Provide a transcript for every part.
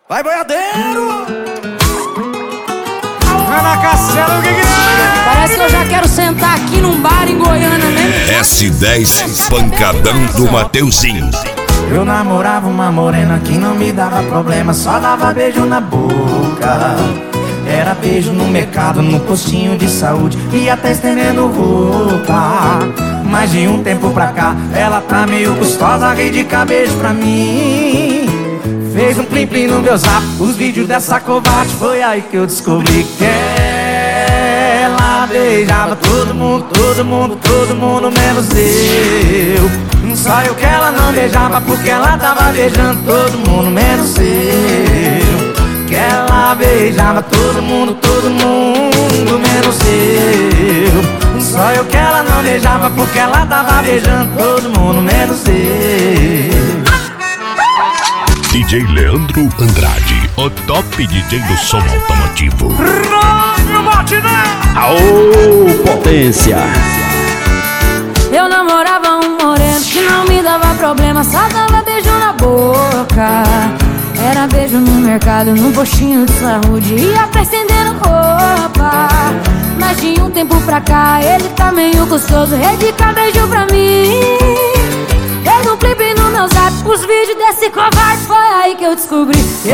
Vai, boiadeiro! Ana Castelo, o que é? Parece que eu já quero sentar aqui num bar em Goiânia, né? S10 Pancadão do Mateuzinho. Eu namorava uma morena que não me dava problema, só dava beijo na boca. Era beijo no mercado, no postinho de saúde e até estendendo roupa. Mas de um tempo pra cá, ela tá meio gostosa, ri de beijo pra mim. Fez um plim-plim no meu zap, os vídeos dessa covarde. Foi aí que eu descobri que ela beijava todo mundo, todo mundo, todo mundo, menos eu. Só eu que ela não beijava, porque ela tava beijando todo mundo, menos eu. Que ela beijava todo mundo, menos eu. Só eu que ela não beijava, porque ela tava beijando todo mundo, menos eu. DJ Leandro Andrade, o top DJ do som automotivo. Rádio Batidão! Aô, potência! Eu namorava um moreno que não me dava problema, só dava beijo na boca. Era beijo no mercado, no postinho de saúde e até estendendo roupa. Mas de um tempo pra cá, ele tá meio gostoso, redica beijo pra mim. Fez um clipe no meu zap, os vídeos desse covarde. Foi aí que eu descobri que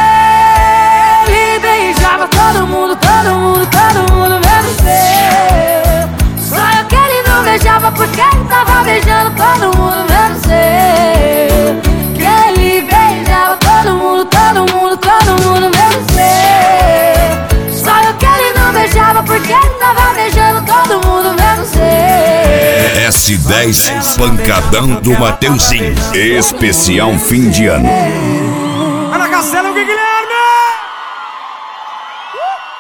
ele beijava todo mundo, todo mundo, todo mundo, menos eu. Só eu que ele não beijava, porque ele tava beijando todo mundo, menos eu. Que ele beijava todo mundo, todo mundo, todo mundo, menos eu. Só eu que ele não beijava, porque ele tava beijando todo mundo, menos eu. S10 Pancadão do Mateuzinho. Especial fim de ano. Ana Castelo, o que, Guilherme?